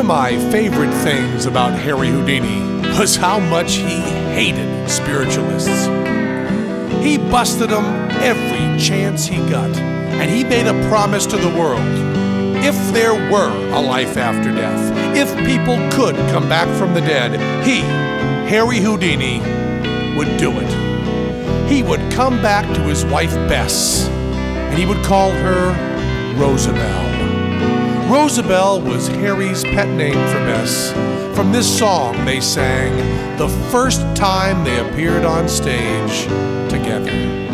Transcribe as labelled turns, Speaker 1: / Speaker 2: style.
Speaker 1: my favorite things about Harry Houdini was how much he hated spiritualists. He busted them every chance he got, and he made a promise to the world. If there were a life after death, if people could come back from the dead, he, Harry Houdini, would do it. He would come back to his wife Bess, and he would call her Rosabelle. Rosabelle was Harry's pet name for Bess. From this song they sang the first time they appeared on stage together.